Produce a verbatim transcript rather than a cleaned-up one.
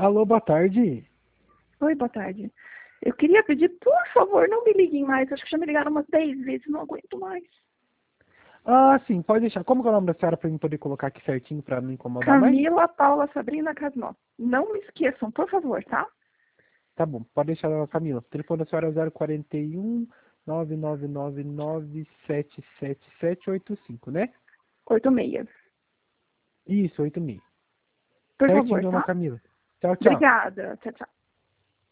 Alô, boa tarde. Oi, boa tarde. Eu queria pedir, por favor, não me liguem mais. Acho que já me ligaram umas dez vezes, não aguento mais. Ah, sim, pode deixar. Como que é o nome da senhora para eu poder colocar aqui certinho para não incomodar mais? Camila Paula Sabrina Casnó. Não me esqueçam, por favor, tá? Tá bom, pode deixar, Camila. O telefone da senhora é zero quarenta e um, nove nove nove nove, sete sete sete oito cinco, né? Oito meia. Isso, oito mil. Por Certinho, favor, dona tá? Camila. Tchau, tchau. Obrigada. Tchau, tchau.